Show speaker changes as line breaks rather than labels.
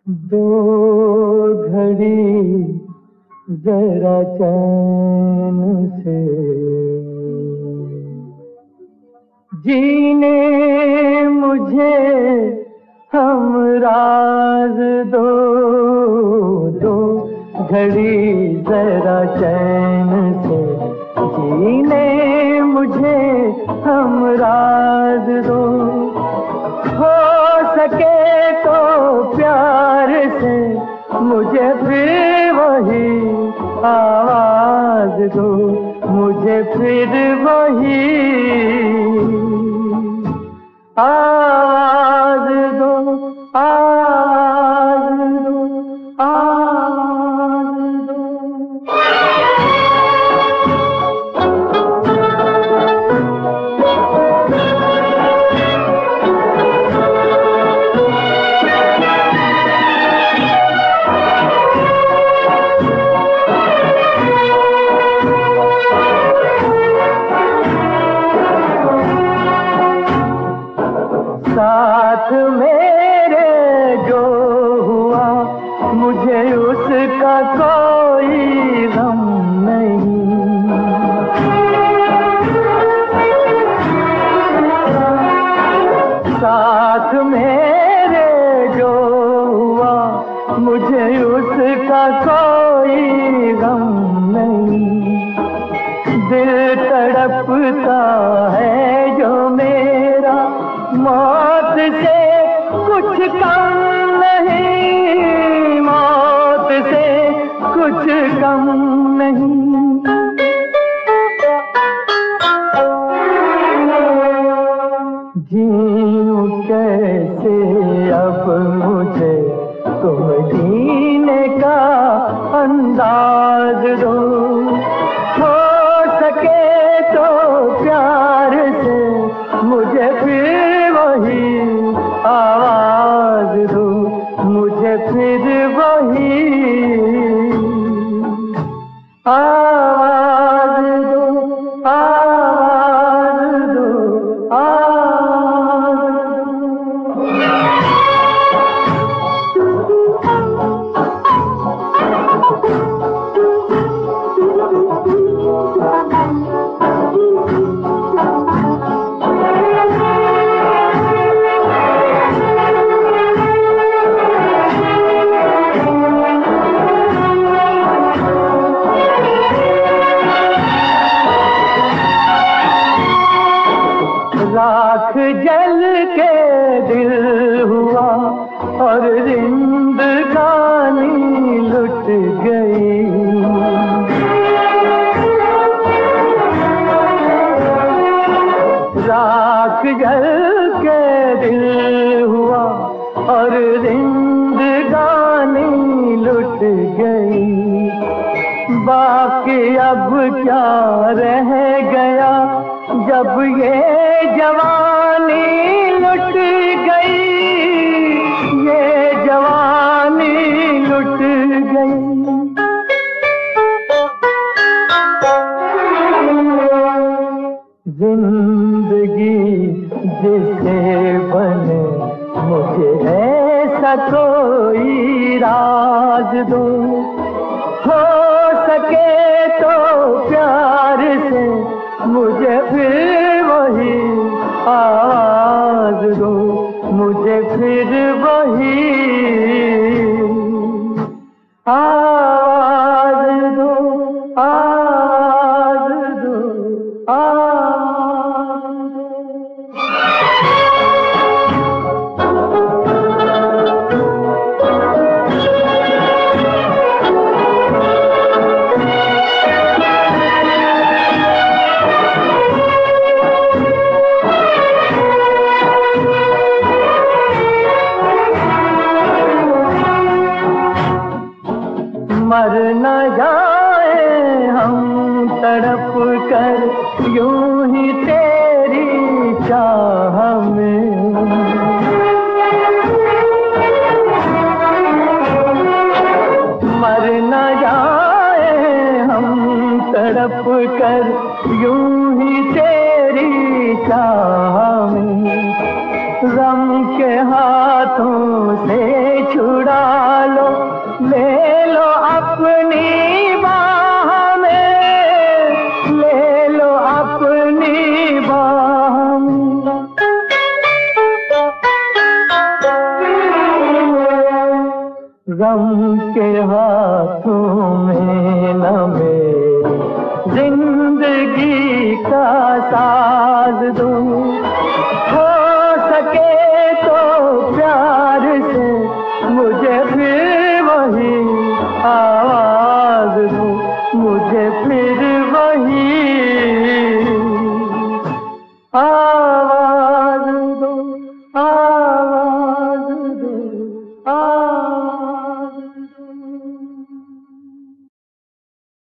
दो घड़ी जरा चैन से जीने मुझे हम राज दो, दो घड़ी जरा चैन से जीने मुझे हम राज दो। हो सके तो प्यार से मुझे फिर वही आवाज दो, मुझे फिर वही आवाज दो, आवाज दो, आवाज दो। साथ मेरे जो हुआ मुझे उसका कोई गम नहीं। साथ मेरे जो हुआ मुझे उसका कोई गम नहीं। दिल तड़पता है जो मेरा मौत से कुछ कम नहीं, मौत से कुछ कम नहीं। जीऊं कैसे अब मुझे तुम जीने का अंदाज दो। हो सके तो प्यार से मुझे फिर वही आवाज दो, मुझे फिर वही आवाज दो, आवाज दो, आवाज राख जल के दिल हुआ और जिंदगानी लुट गई। राख जल के दिल हुआ और जिंदगानी लुट गई। बाकी अब क्या रह गया जब ये जवानी लुट गई, ये जवानी लुट गई। जिंदगी जिसे बने मुझे ऐसा कोई राज दो। हो सके तो प्यार से मुझे फिर वही आवाज दो, मुझे फिर वही आवाज दो, आवाज दो, आवाज दो। मर न जाए हम तड़प कर यूं ही तेरी चाह में। मर न जाए हम तड़प कर यूं ही तेरी चाह में। गम के हाथों से छुड़ा लो, ले लो अपनी बाह में, ले लो अपनी बाह में। गम के हाथों में न मेरी जिंदगी का साज दूं,